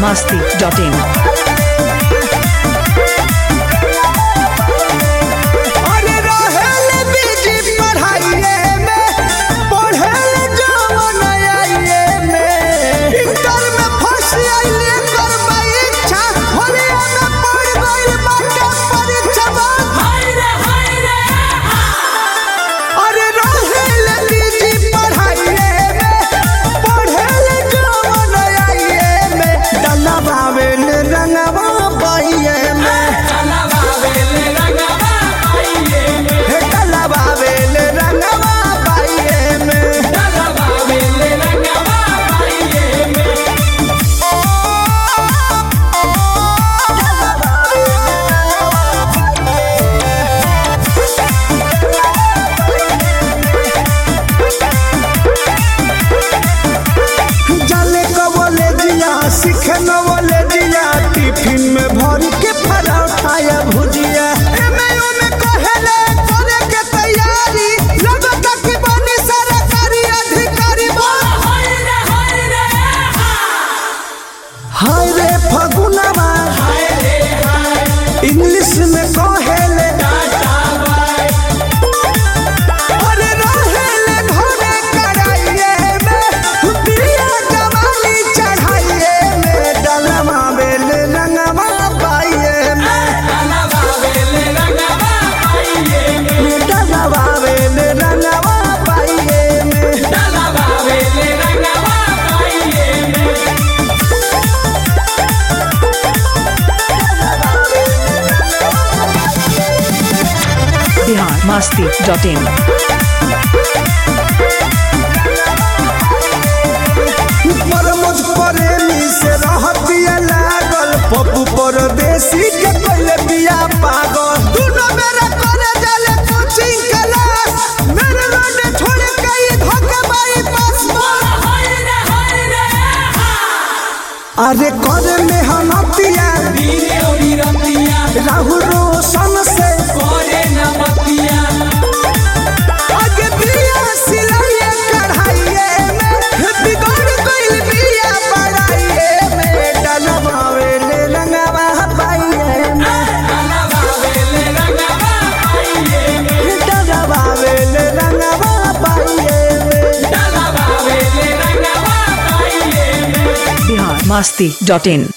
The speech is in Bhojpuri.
biharmasti.in टिफिन में भर के पराठा या भुजिया कहले करे के तैयारी लगता कि बनी सरकारी अधिकारी हाय रे फगुनवा इंग्लिश में कहले अरे रहेले घरे कराइए में पिया जवानी चढ़ाइए में डलवा बेल रंगवा पाइए में डलवा बेल रंगवा पाइए में biharmasti.in परमोद प्रेमी से रहतिया लागल पप्पू परदेसी के पहले बिया पागल दोनों मेरे करे जाले कोचिंग क्लास मेरे रोड छोड़ के धोखे बाई पास अरे करे में हमतिया राहुल रोशन से करे न मतिया आगे बिया सिलाइए कढ़ाइए में बिगड़ गइल बिया पढ़ाइए में डलवावे ले रंगवा पाइए में डलवावे ले रंगवा पाइए में biharmasti.in